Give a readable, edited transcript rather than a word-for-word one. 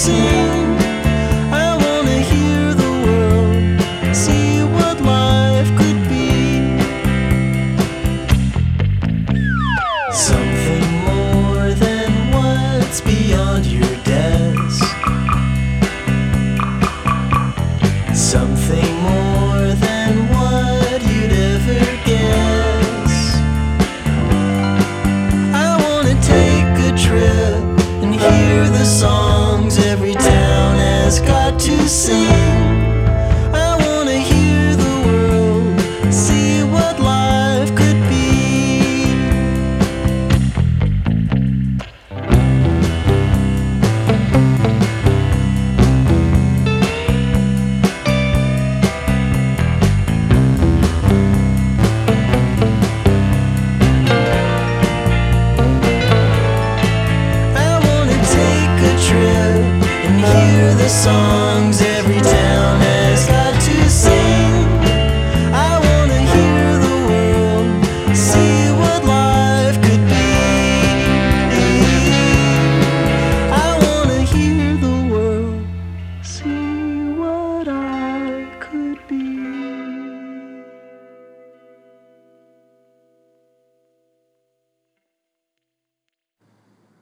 sing. I wanna hear the world, see what life could be. Something more than what's beyond your desk. Something more than what you'd ever guess. I wanna take a trip and hear the songs every town has got to sing.